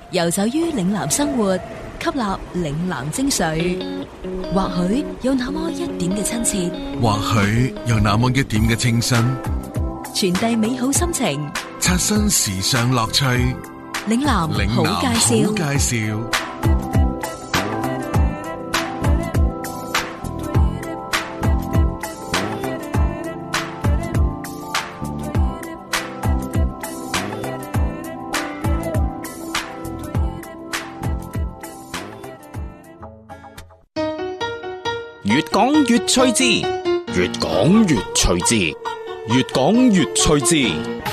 遊走於嶺南生活，吸納嶺南精髓，或許有那麼一點嘅親切， 或許有那麼一點嘅清新， 傳遞美好心情， 刷新時尚樂趣。 嶺南好介紹。 越講越趣致，越講越趣致，越講越趣致。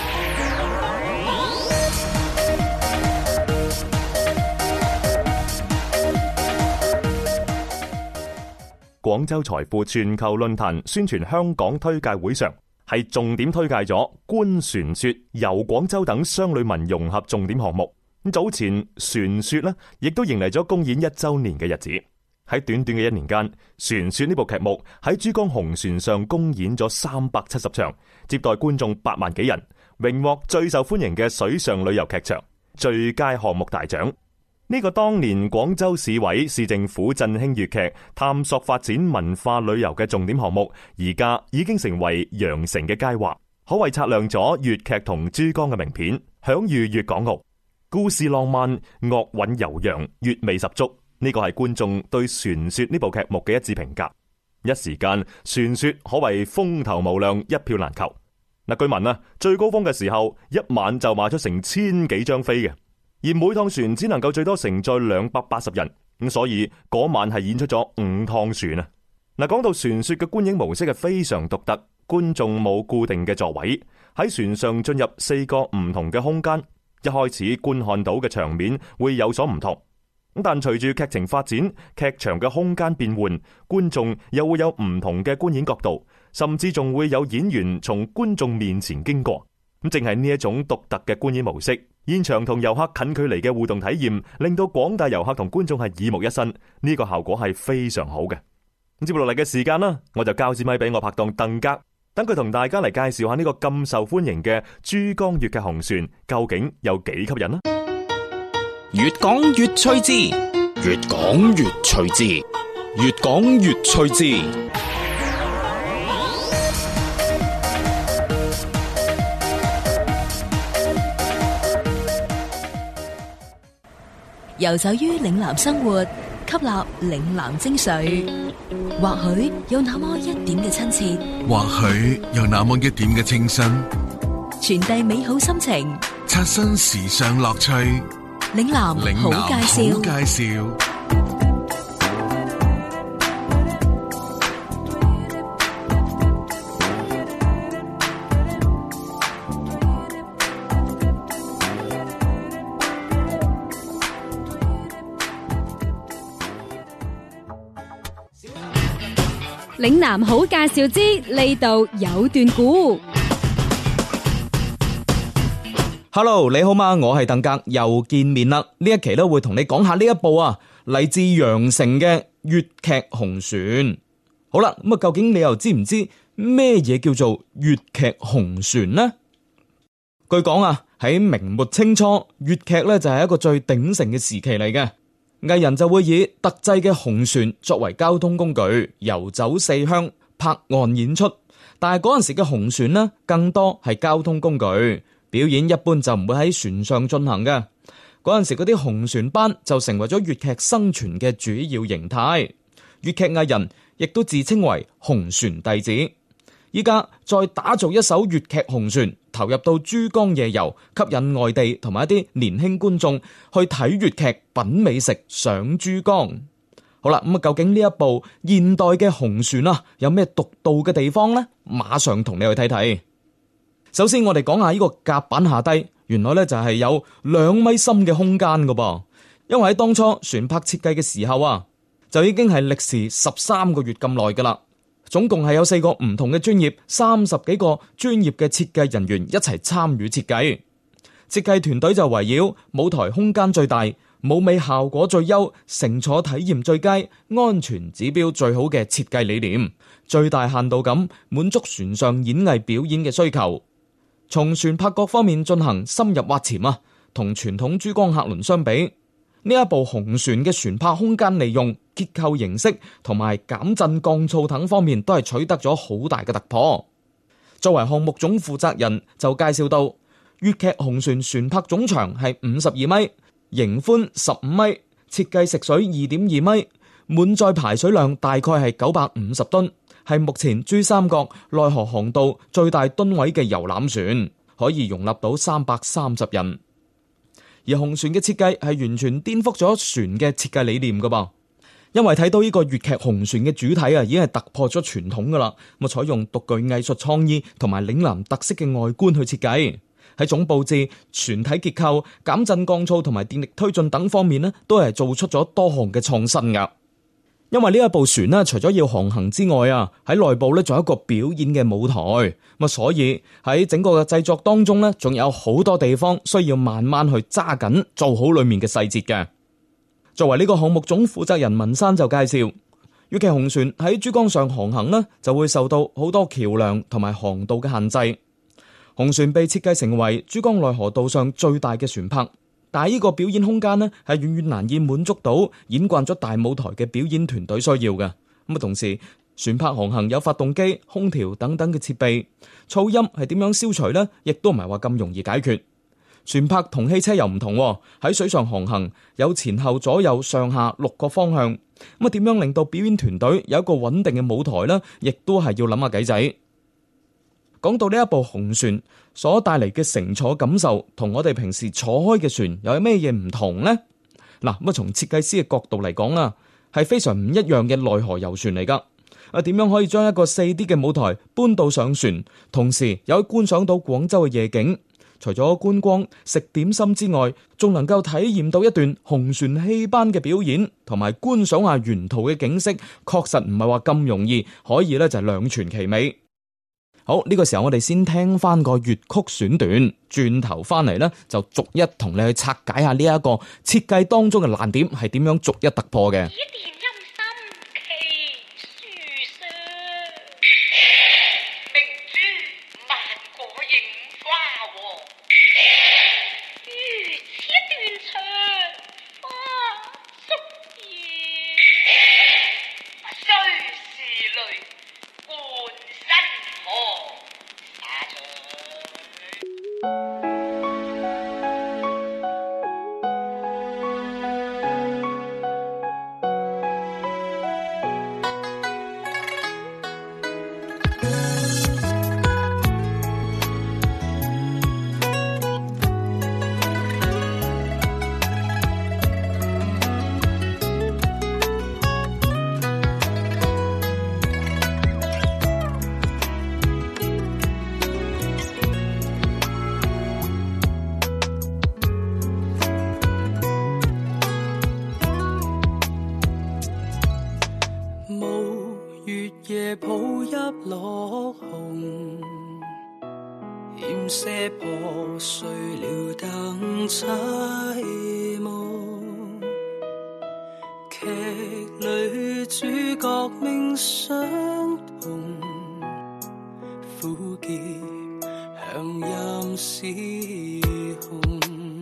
廣州財富全球論壇宣傳香港推介會上，係重點推介咗觀船說、遊廣州等商旅文融合重點項目。咁早前船說呢，亦都迎嚟咗公演1周年嘅日子。喺短短嘅1年間，船說呢部劇目喺珠江紅船上公演咗370場，接待觀眾8萬幾人，榮獲最受歡迎嘅水上旅遊劇場最佳項目大獎。呢個當年廣州市委市政府振興粵劇、探索發展文化旅遊嘅重點項目，而家已經成為羊城嘅佳話，可謂擦亮咗粵劇同珠江嘅名片，享譽粵港澳。故事浪漫，樂韻悠揚，粵味十足。呢個係觀眾對船說呢部劇目嘅一致評價。一時間，船說可謂風頭無兩，一票難求。嗱，據聞最高峰嘅時候，一晚就賣出成1000幾張飛嘅，而每趟船只能夠最多承載280人，咁所以嗰晚係演出咗5趟船啊。嗱，講到船說嘅觀影模式係非常獨特，觀眾冇固定嘅座位，喺船上進入4個唔同嘅空間，一開始觀看到嘅場面會有所唔同。但隨住劇情發展，劇場嘅空間變換，觀眾又會有唔同嘅觀影角度，甚至仲會有演員從觀眾面前經過。咁正係呢一種獨特嘅觀影模式，現場同遊客近距離嘅互動體驗，令到廣大遊客同觀眾係耳目一新。呢個效果係非常好嘅。咁接落嚟嘅時間啦，我就交支咪俾我拍檔鄧格，等佢同大家嚟介紹下呢個咁受歡迎嘅珠江粵劇紅船究竟有幾吸引啦。 越講越趣致，越講越趣致，越講越趣致。 遊走於嶺南生活，吸納嶺南精髓，或許有那麼一點嘅親切， 或許有那麼一點嘅清新， 傳遞美好心情， 刷新時尚樂趣。 嶺南好介紹。 嶺南好介紹之，呢度有段古。 Hello， 你好嘛？我係鄧格，又見面啦。呢一期咧會同你講下呢一部嚟自羊城嘅粵劇紅船。好啦，咁究竟你又知唔知咩嘢叫做粵劇紅船呢？據講喺明末清初，粵劇咧就係一個最鼎盛嘅時期嚟嘅。藝人就會以特製嘅紅船作為交通工具，遊走四鄉，拍岸演出。但係嗰陣時嘅紅船呢，更多係交通工具。表演一般就唔會喺船上進行嘅。嗰陣時嗰啲紅船班就成為咗粵劇生存嘅主要形態。粵劇藝人亦都自稱為紅船弟子。依家再打造一艘粵劇紅船，投入到珠江夜遊，吸引外地同埋一啲年輕觀眾去睇粵劇、品美食、上珠江。好啦，咁究竟呢一部現代嘅紅船有咩獨到嘅地方呢？馬上同你去睇睇。首先我哋講下呢個甲板下低，原來咧就係有2米深嘅空間噶噃。因為喺當初船舶設計嘅時候就已經係歷時13個月咁耐噶啦。總共係有4個唔同嘅專業，30幾個專業嘅設計人員一齊參與設計。設計團隊就圍繞舞台空間最大、舞美效果最優、乘坐體驗最佳、安全指標最好嘅設計理念，最大限度咁滿足船上演藝表演嘅需求。從船舶各方面進行深入挖潛同傳統珠江客輪相比，呢一部紅船嘅船舶空間利用、結構形式同埋減震降噪等方面都係取得咗好大嘅突破。作為項目總負責人就介紹到，粵劇紅船船舶總長係52米，營寬15米，設計食水2.2米，滿載排水量大概係950噸，係目前珠三角內河航道最大噸位嘅遊覽船，可以容納到330人。而紅船嘅設計係完全顛覆咗船嘅設計理念噶噃，因為睇到呢個粵劇紅船嘅主體已經係突破咗傳統噶啦，咁採用獨具藝術創意同埋嶺南特色嘅外觀去設計，喺總佈置、船體結構、減震降噪同埋電力推進等方面都係做出咗多項嘅創新噶。因為呢一部船除咗要航行之外喺內部仲有一個表演嘅舞台，咁所以喺整個嘅製作當中仲有好多地方需要慢慢去揸緊做好裏面嘅細節嘅。作為呢個項目總負責人文山就介紹，粵劇紅船喺珠江上航行就會受到好多橋梁同埋航道嘅限制。紅船被設計成為珠江內河道上最大嘅船舶，但係呢個表演空間係遠遠難以滿足到演慣咗大舞台嘅表演團隊需要嘅。咁同時船舶航行有發動機、空調等等嘅設備，噪音係點樣消除亦都唔係話咁容易解決。船舶同汽車又唔同，喺水上航行有前後左右上下6個方向，咁點樣令到表演團隊有一個穩定嘅舞台亦都係要諗下計仔。講到呢一部紅船所帶嚟嘅乘坐感受，同我哋平時坐開嘅船又有咩嘢唔同呢？嗱，咁從設計師嘅角度嚟講係非常唔一樣嘅內河遊船嚟噶。點樣可以將一個 4D 嘅舞台搬到上船，同時又可以觀賞到廣州嘅夜景？除咗觀光、食點心之外，仲能夠體驗到一段紅船戲班嘅表演，同埋觀賞下沿途嘅景色，確實唔係話咁容易可以就係兩全其美。好，呢個時候我哋先聽翻個粵曲選段，轉頭翻嚟就逐一同你去拆解下呢一個設計當中嘅難點係點樣逐一突破嘅。 抱一落紅，險些破碎了等凄夢。劇裏主角命相同，苦澀向陰司空。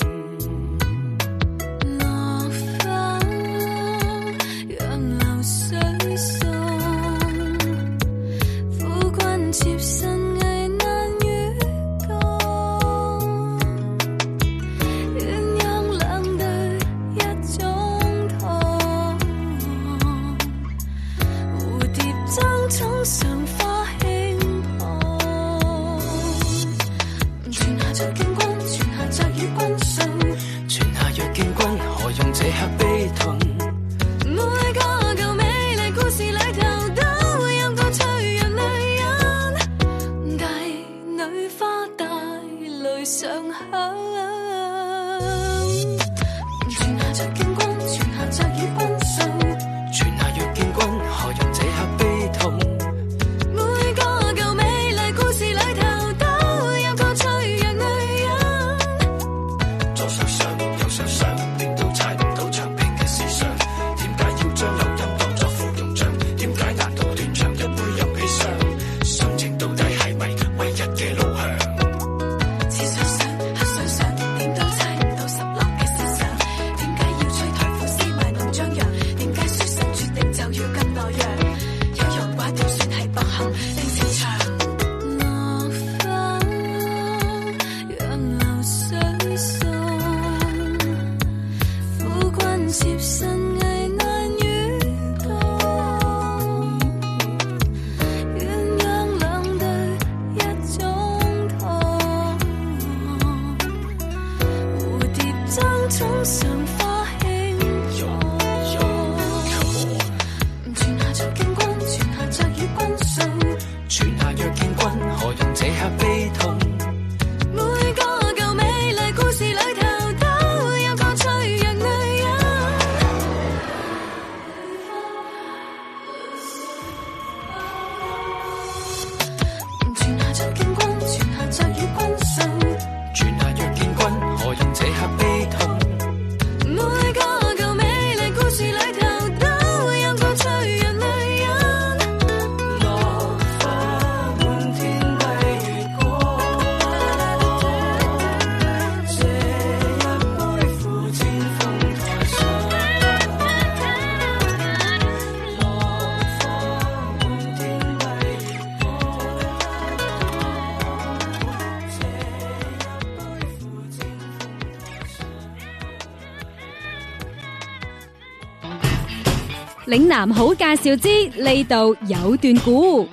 接身危難與共，鴛鴦兩對一種痛，蝴蝶爭寵上花輕碰，傳下着勁光早上花輕傳下着見君，傳下着與君信，傳下若見君，何用這刻悲痛？每個舊美麗故事裏頭都有個脆弱女人。傳下着見君，傳下着與君信，傳下若見君，何用這刻悲痛？每個舊美麗故事裏頭都有個脆弱女人。落花滿天蔽月光，這一杯附薦鳳台上。落花滿天蔽月光，這一杯附薦鳳台上。 嶺南好介紹之，呢度有段古。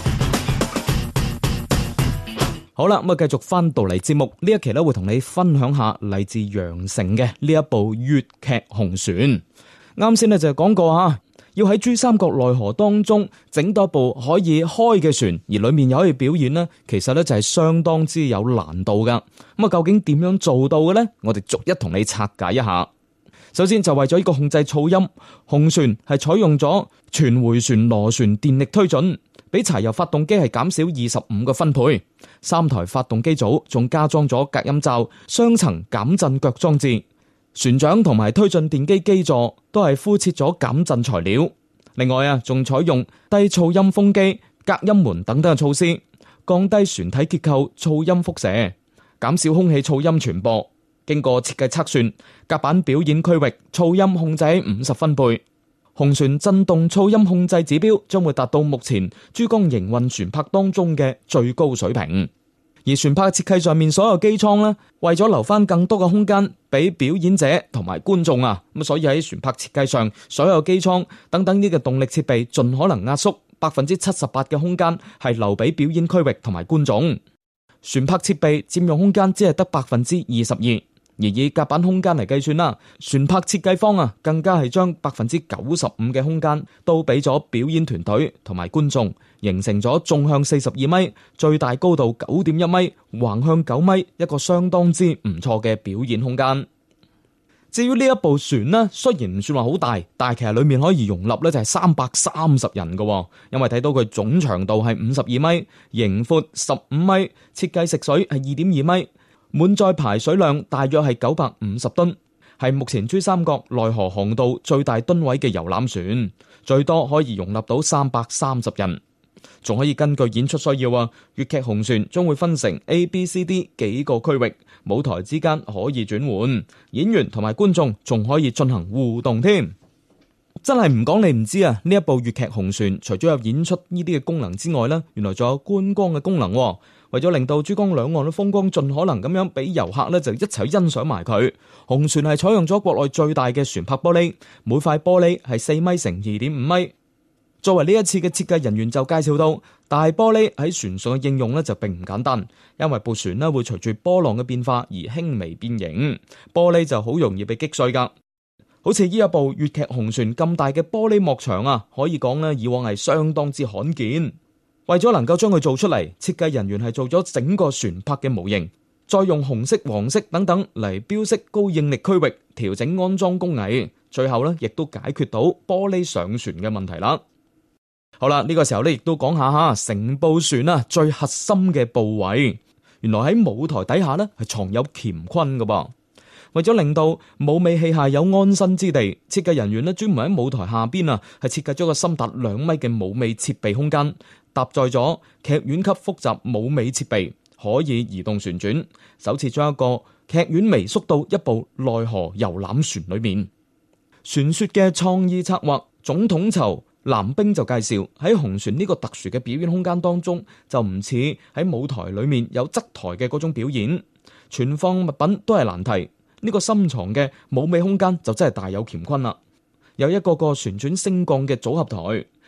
好啦，咁啊，繼續翻到嚟節目呢一期咧，會同你分享下嚟自羊城嘅呢一部粵劇《紅船》。啱先咧就講過吓，要喺珠三角內河當中整多部可以開嘅船，而裏面又可以表演呢，其實咧就係相當之有難度噶。咁啊，究竟點樣做到嘅呢？我哋逐一同你拆解一下。首先就為咗呢個控制噪音，紅船係採用咗全迴旋螺旋電力推進，比柴油發動機係減少25個分貝。3台發動機組仲加裝咗隔音罩、雙層減震腳裝置。船長同埋推進電機基座都係敷設咗減震材料。另外啊，仲採用低噪音風機、隔音門等等嘅措施，降低船體結構噪音輻射，減少空氣噪音傳播。經過設計測算，甲板表演區域噪音控制喺50分貝。紅船震動噪音控制指標將會達到目前珠江營運船舶當中嘅最高水平。而船舶設計上面所有機艙呢，為咗留翻更多嘅空間俾表演者同埋觀眾啊，咁所以喺船舶設計上，所有機艙等等呢個動力設備盡可能壓縮78%嘅空間係留俾表演區域同埋觀眾。船舶設備佔用空間只係得22%。而以甲板空間嚟計算啦，船舶設計方啊，更加係將95%嘅空間都俾咗表演團隊同埋觀眾，形成咗縱向42米、最大高度9.1米、橫向9米一個相當之唔錯嘅表演空間。至於呢一部船呢，雖然唔算話好大，但係其實裏面可以容納咧就係330人嘅，因為睇到佢總長度係52米，營闊15米，設計食水係2.2米。滿載排水量大約係950噸，係目前珠三角內河航道最大噸位嘅遊覽船，最多可以容納到330人。仲可以根據演出需要啊，粵劇紅船將會分成 A、B、C、D 幾個區域，舞台之間可以轉換，演員同埋觀眾仲可以進行互動添。真係唔講你唔知啊！呢一部粵劇紅船除咗有演出呢啲嘅功能之外呢，原來仲有觀光嘅功能。為咗令到珠江兩岸嘅風光盡可能咁樣俾遊客呢就一齊欣賞埋佢，紅船係採用咗國內最大嘅船舶玻璃，每塊玻璃係4米乘2.5米。作為呢一次嘅設計人員就介紹到，大玻璃喺船上嘅應用呢就並唔簡單，因為部船呢會隨住波浪嘅變化而輕微變形，玻璃就好容易被擊碎噶。好似呢一部粵劇紅船咁大嘅玻璃幕牆啊，可以講呢以往係相當之罕見。為咗能夠將佢做出嚟，設計人員係做咗整個船舶嘅模型，再用紅色、黃色等等嚟標識高應力區域，調整安裝工藝，最後呢亦都解決到玻璃上船嘅問題啦。好啦，呢個時候呢亦都講下成部船啊最核心嘅部位，原來喺舞台底下呢係藏有乾坤㗎噃。為咗令到舞美器械有安身之地，設計人員呢專門喺舞台下邊啊係設計咗個深達2米嘅舞美設備空間，搭載咗劇院級複雜舞美設備，可以移動旋轉，首次將一個劇院微縮到一部內河遊覽船裏面。船說嘅創意策劃總統籌藍冰就介紹，喺紅船呢個特殊嘅表演空間當中，就唔似喺舞台裏面有側台嘅嗰種表演，存放物品都係難題。呢個深藏嘅舞美空間就真係大有乾坤啦！有一個個旋轉升降嘅組合台，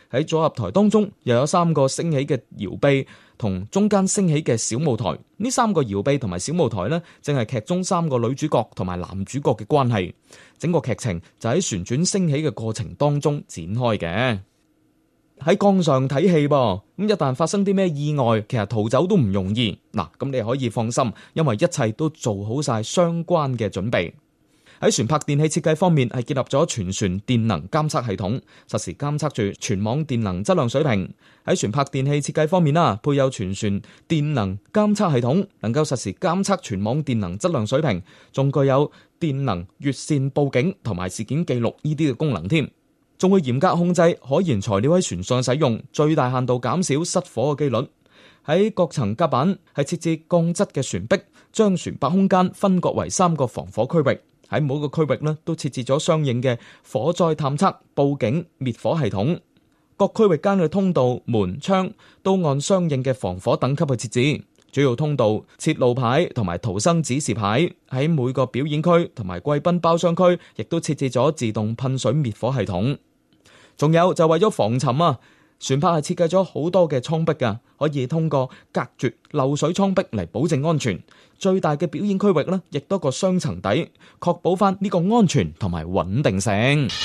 喺組合台當中又有3個升起嘅搖臂同中間升起嘅小舞台。呢3個搖臂同埋小舞台呢，正係劇中3個女主角同埋男主角嘅關係。整個劇情就喺旋轉升起嘅過程當中展開嘅。喺江上睇戲噃，咁一旦發生啲咩意外，其實逃走都唔容易。嗱，咁你可以放心，因為一切都做好晒相關嘅準備。喺船舶電氣設計方面，係建立咗全船電能監測系統，實時監測住全網電能質量水平。喺船舶電氣設計方面配有全船電能監測系統，能夠實時監測全網電能質量水平，仲具有電能越線報警同埋事件記錄呢啲嘅功能添。仲會嚴格控制可燃材料喺船上使用，最大限度減少失火嘅機率。喺各層甲板係設置鋼質嘅船壁，將船舶空間分割為3個防火區域。喺每個區域呢都設置咗相應嘅火災探測、報警、滅火系統。各區域間嘅通道、門、窗都按相應嘅防火等級去設置。主要通道設路牌同埋逃生指示牌。喺每個表演區同埋貴賓包廂區，亦都設置咗自動噴水滅火系統。仲有就為咗防沉船舶係設計咗好多嘅艙壁㗎，可以通過隔絕漏水艙壁嚟保證安全。最大嘅表演區域呢，亦都個雙層底，確保翻呢個安全同埋穩定性。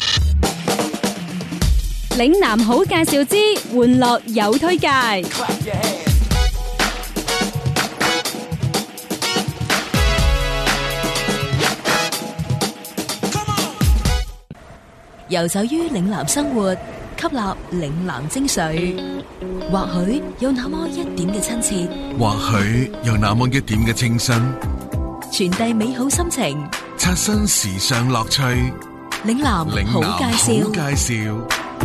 嶺南好介紹之，玩樂有推介。 遊走於嶺南生活，吸納嶺南精髓，或許有那麼一點嘅親切， 或許有那麼一點嘅清新， 傳遞美好心情， 刷新時尚樂趣。 嶺南好介紹。 好介紹。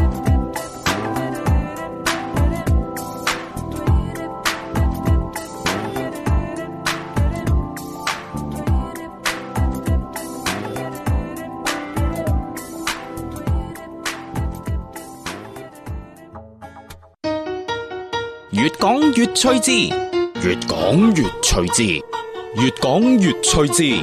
越講越趣致，越講越趣致，越講越趣致。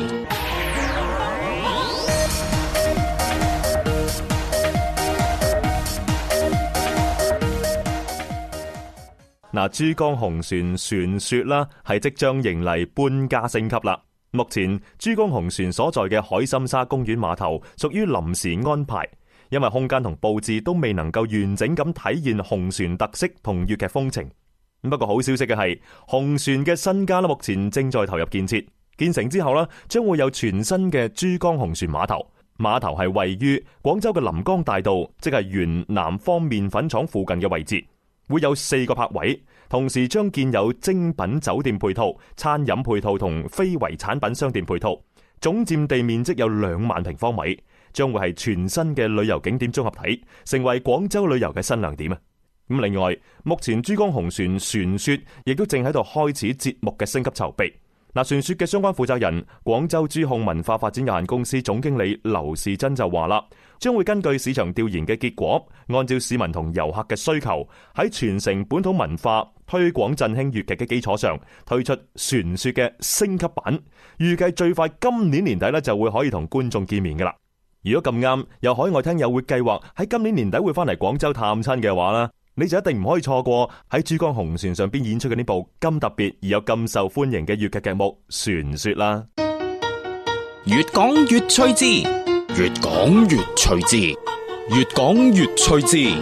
嗱，珠江紅船船說啦，係即將迎嚟搬家升級啦。目前珠江紅船所在嘅海心沙公園碼頭屬於臨時安排，因為空間同佈置都未能夠完整咁體現紅船特色同粵劇風情。不過好消息嘅係，紅船嘅新家目前正在投入建設，建成之後將會有全新嘅珠江紅船碼頭。碼頭係位於廣州嘅臨江大道，即係原南方麵粉廠附近嘅位置，會有4個泊位，同時將建有精品酒店配套、餐飲配套同非遺產品商店配套，總佔地面積有2萬平方米，將會係全新嘅旅遊景點綜合體，成為廣州旅遊嘅新亮點啊！咁另外，目前珠江紅船船說亦都正喺度開始節目嘅升級籌備。船說嘅相關負責人廣州珠控文化發展有限公司總經理劉士珍就話啦，將會根據市場調研嘅結果，按照市民同遊客嘅需求，喺傳承本土文化、推廣振興粵劇嘅基礎上，推出船說嘅升級版。預計最快今年年底就會可以同觀眾見面噶啦。如果咁啱有海外聽友會計劃喺今年年底會翻嚟廣州探親嘅話你就一定唔可以錯過喺珠江紅船上邊演出嘅呢部咁特別而又咁受歡迎嘅粵劇劇目《船說》啦。 越講越趣致，越講越趣致，越講越趣致。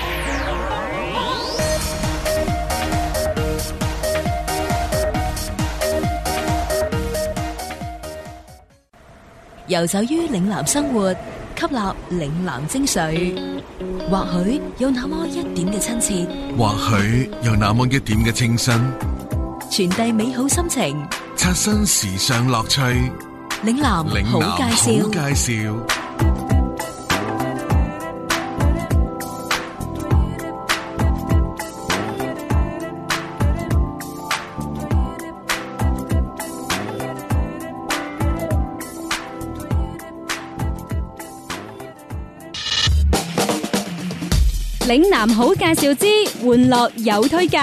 遊走於嶺南生活，吸納嶺南精髓，或許有那麼一點嘅親切， 或許有那麼一點嘅清新， 傳遞美好心情， 刷新時尚樂趣。 嶺南好介紹。 好介紹。 嶺南好介紹之，玩樂有推介。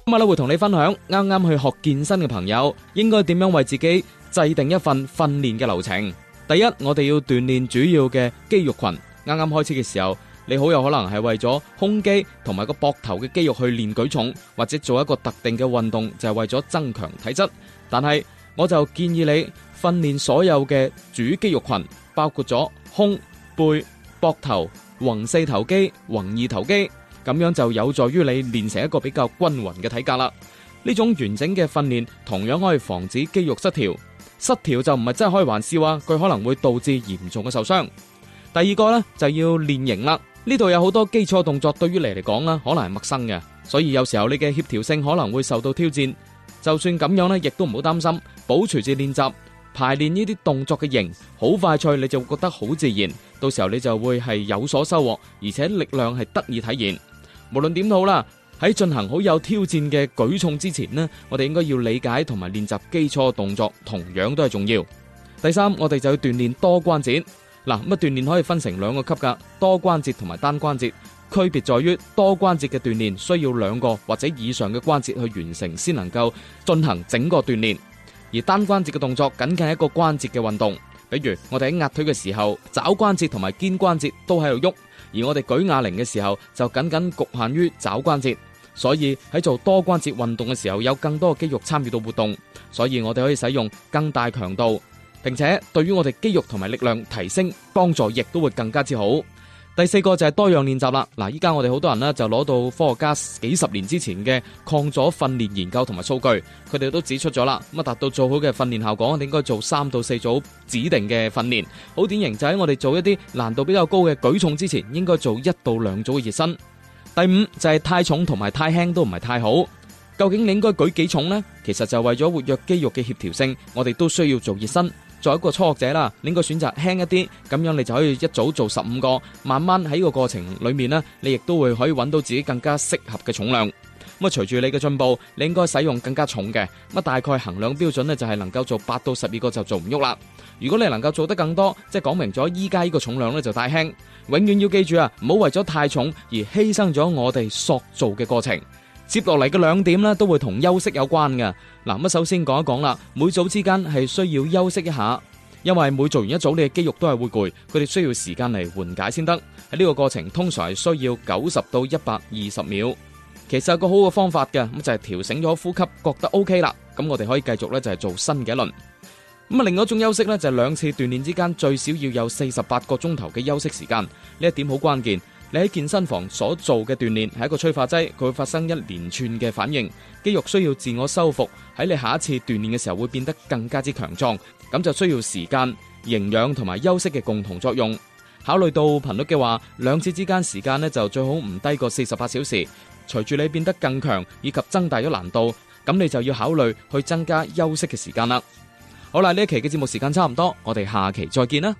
今日咧會同你分享啱啱去學健身嘅朋友應該點樣為自己制定一份訓練嘅流程。第一，我哋要鍛煉主要嘅肌肉群。啱啱開始嘅時候，你好有可能係為咗胸肌同埋個膊頭嘅肌肉去練舉重，或者做一個特定嘅運動，就係為咗增強體質。但係我就建議你訓練所有嘅主肌肉群，包括咗胸、背、膊頭、橫四頭肌、橫二頭肌，咁樣就有助於你練成一個比較均匀嘅體格啦。呢種完整嘅訓練同樣可以防止肌肉失調。失調就唔係真係開玩笑啊，佢可能會導致嚴重嘅受傷。第二個呢，就要練型啦。呢度有好多基礎動作對於你嚟講啦，可能係陌生嘅，所以有時候你嘅協調性可能會受到挑戰。就算咁樣呢，亦都唔好擔心，保持住練習排練呢啲動作嘅型，好快脆你就會覺得好自然。到時候你就會係有所收穫，而且力量係得以體現。無論點都好啦，喺進行好有挑戰嘅舉重之前呢，我哋應該要理解同埋練習基礎動作，同樣都係重要。第三，我哋就要鍛煉多關節。嗱，咁鍛煉可以分成兩個級噶，多關節同埋單關節。區別在於多關節嘅鍛煉需要兩個或者以上嘅關節去完成，先能夠進行整個鍛煉。而單關節嘅動作僅僅係一個關節嘅運動，比如我哋喺壓腿嘅時候，肘關節同埋肩關節都喺度喐，而我哋舉啞鈴嘅時候就僅僅局限於肘關節。所以喺做多關節運動嘅時候，有更多嘅肌肉參與到活動，所以我哋可以使用更大強度，並且對於我哋肌肉同埋力量提升幫助亦都會更加之好。第四個就係多樣練習啦。嗱，依家我哋好多人呢就攞到科學家幾十年之前嘅抗阻訓練研究同埋數據，佢哋都指出咗啦。咁啊，達到做好嘅訓練效果，我哋應該做3到4組指定嘅訓練。好典型就喺我哋做一啲難度比較高嘅舉重之前，應該做1到2組嘅熱身。第五就係太重同埋太輕都唔係太好。究竟你應該舉幾重呢？其實就為咗活躍肌肉嘅協調性，我哋都需要做熱身。作為一個初學者啦，你應該選擇輕一啲，咁樣你就可以一組做15個，慢慢喺呢個過程裏面呢，你亦都會可以揾到自己更加適合嘅重量。咁啊，隨住你嘅進步，你應該使用更加重嘅。咁大概衡量標準呢，就係能夠做8到12個就做唔喐啦。如果你能夠做得更多，即係講明咗依家呢個重量呢就太輕。永遠要記住啊，唔好為咗太重而犧牲咗我哋塑造嘅過程。接落嚟嘅2點呢，都會同休息有關嘅。嗱，咁首先講一講啦，每組之間係需要休息一下，因為每做完一組你嘅肌肉都係會攰，佢哋需要時間嚟緩解先得。喺呢個過程通常係需要90到120秒。其實有個好嘅方法嘅，咁就係調整咗呼吸，覺得 OK 啦，咁我哋可以繼續呢，就係做新嘅一輪。咁啊，另外一種休息呢，就係2次鍛煉之間最少要有48個鐘頭嘅休息時間。呢一點好關鍵。你喺健身房所做嘅鍛煉係一個催化劑，佢會發生一連串嘅反應，肌肉需要自我修復，喺你下一次鍛煉嘅時候會變得更加之強壯，咁就需要時間、營養同埋休息嘅共同作用。考慮到頻率嘅話，2次之間時間呢就最好唔低過48小時。隨住你變得更強以及增大咗難度，咁你就要考慮去增加休息嘅時間啦。好啦，呢一期嘅節目時間差唔多，我哋下期再見啦。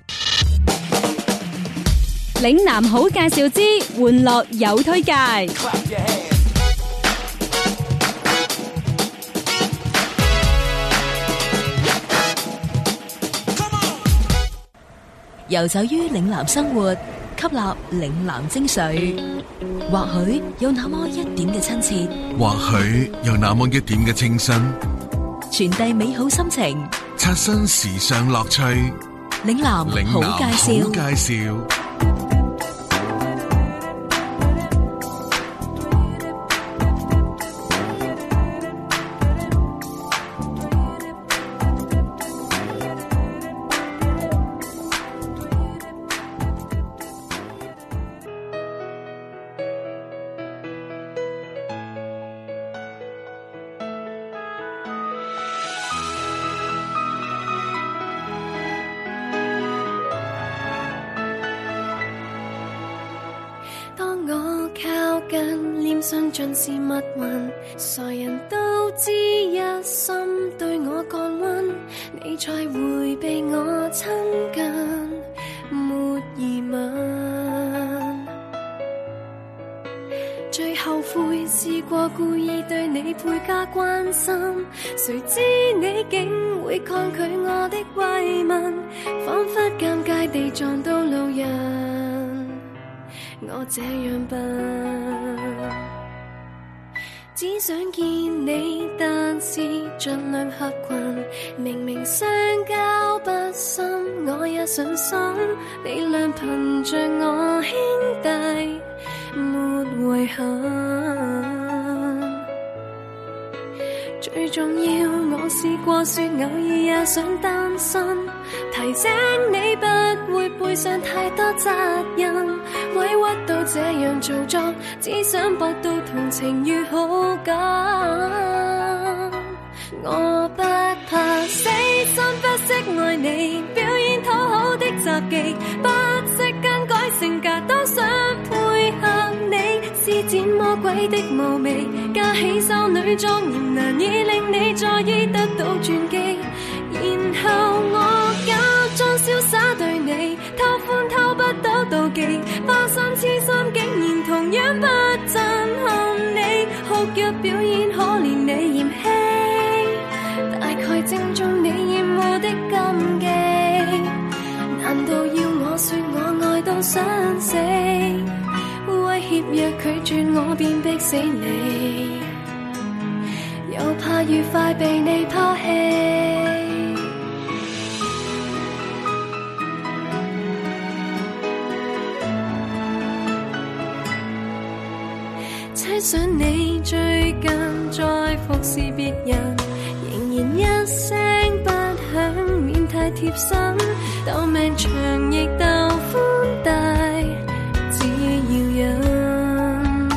嶺南好介紹之，玩樂有推介。 遊走於嶺南生活，吸納嶺南精髓，或許有那麼一點嘅親切， 或許有那麼一點嘅清新， 傳遞美好心情， 刷新時尚樂趣。 嶺南好介紹。 相盡是密雲，傻人都知一心對我降溫，你才迴避我親近，沒疑問。最後悔試過故意對你倍加關心，誰知你竟會抗拒我的慰問，彷彿尷尬地撞到路人，我這樣笨。 只想見你，但是盡量合群。明明相交不深，我也上心。你兩憑着我兄弟，沒遺憾。最重要，我試過說偶爾也想單身，提醒你不會背上太多責任，委屈到這樣做作，只想博到同情與好感。我不怕死心，不惜愛你，表演討好的雜技，不惜更改性格，都想配合你，施展魔鬼的嫵媚，架起少女莊嚴，難以令你在意得到轉機。然後我假裝瀟灑對你，偷歡偷不到妒忌，花心痴心竟然同樣不震撼你，哭腳表演可憐你嫌棄，大概正中你厭惡的禁忌。難道要我說我愛到想死，威脅若拒絕我便逼死你，又怕愉快被你拋棄。猜想你最近在服侍別人，仍然一聲不響，免太貼身，鬥命長亦鬥寬大，只要忍。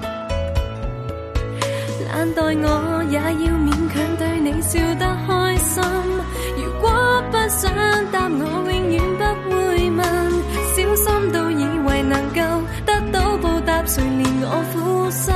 懶待我也要勉強對你笑得開心，如果不想答我永遠不會問，小心到以為能夠得到報答，誰憐我苦心。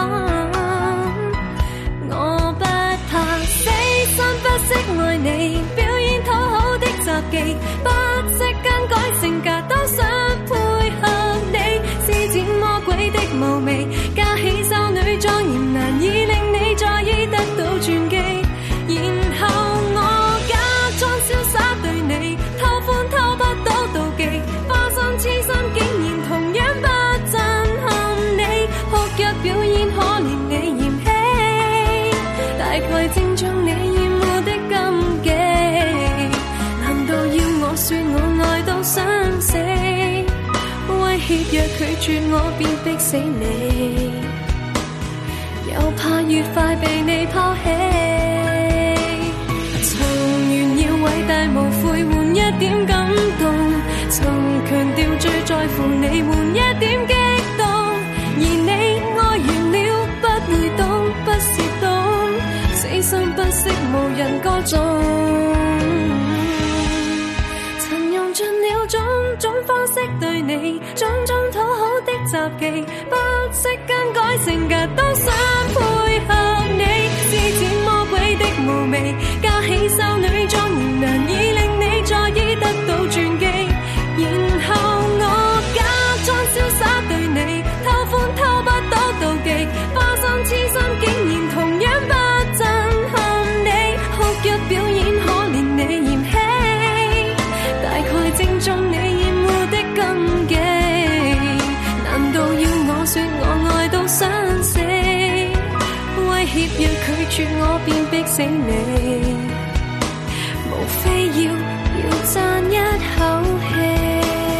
我不怕死心，不惜愛你，表演討好的雜技，不惜更改性格，都想配合你，施展魔鬼的嫵媚，架起少女莊嚴，難以令你在意得到轉機。然後我假裝瀟灑對你，偷歡偷不到妒忌，花心痴心竟然同樣不震撼你，哭腳表演可憐你嫌棄，大概正中你厭惡的禁忌。難道要我說我愛到想死，威脅若拒絕我便逼死你，又怕愉快被你拋棄。曾炫耀偉大無悔換一點感動，曾強調最在乎你換一點激動，而你愛完了不會懂，不是懂，死心不息無人歌頌。曾用盡了種種方式對你，種種討好的雜技，不惜更改性格，都想配合你，施展魔鬼的嫵媚，架起少女莊嚴，難以令你在意得到轉機。然後我假裝瀟灑對你，偷歡偷不到妒忌，花心痴心竟然同樣不震撼你，哭腳表演可憐你嫌棄，大概正中你厭惡的禁忌。難道要我說我愛到想死，威脅若拒絕我便逼死你，無非要爭一口氣。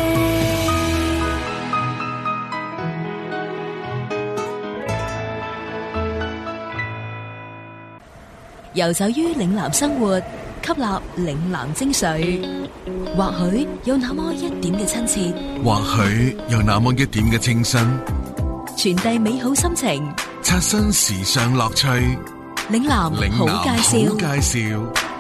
遊走於嶺南生活，吸納嶺南精髓，或許有那麼一點嘅親切， 或許有那麼一點嘅清新， 傳遞美好心情， 刷新時尚樂趣。 嶺南好介紹。 嶺南好介紹。